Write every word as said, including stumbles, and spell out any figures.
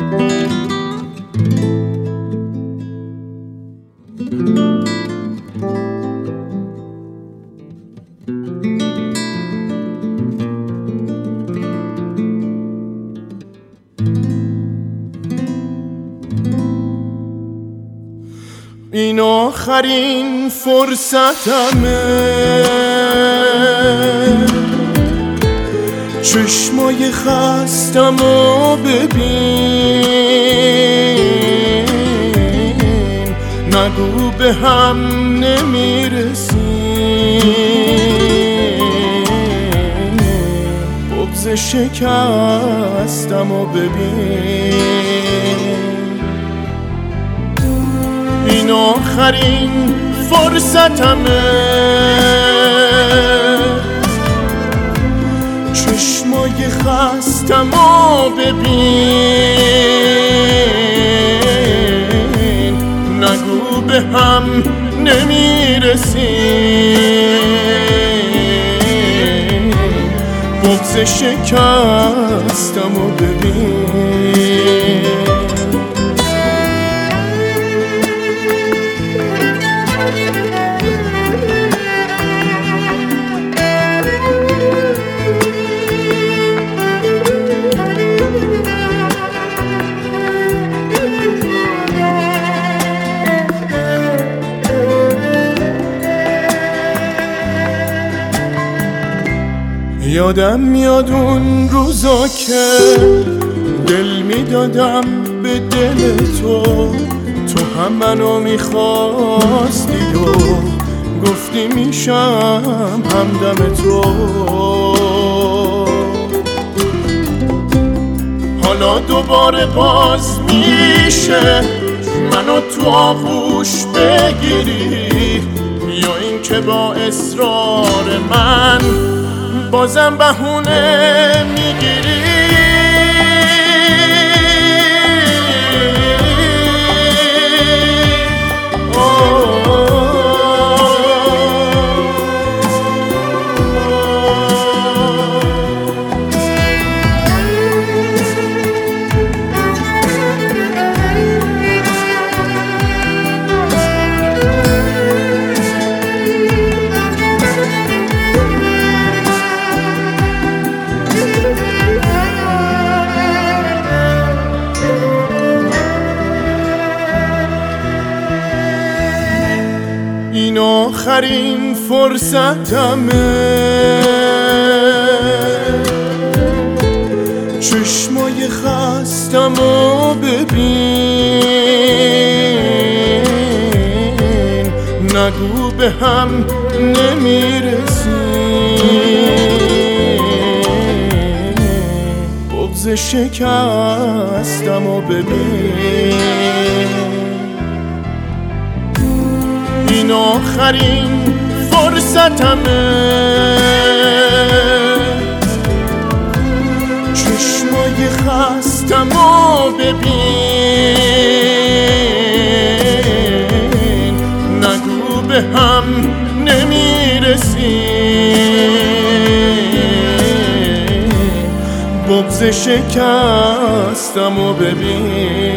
این آخرین فرصتمه، چشمای خستمو ببین، نگو به هم نمیرسیم، بغض شکستمو ببین. این آخرین فرصتمه، چشمای خستمو ببین، نگو به هم نمیرسیم، بغض شکستمو ببین. یادم میاد اون روزا که دل میدادم به دل تو، تو هم منو میخواستی و گفتی میشم همدم تو. حالا دوباره باز میشه منو تو آغوش بگیری، یا این که با اصرار من بازم بهونه میگیری. این آخرین فرصتمه، چشمای خستمو ببین، نگو به هم نمیرسیم، بغض شکستمو ببین. این آخرین فرصتمه، چشمای خستمو ببین، نگو به هم نمیرسیم، بغض شکستمو ببین.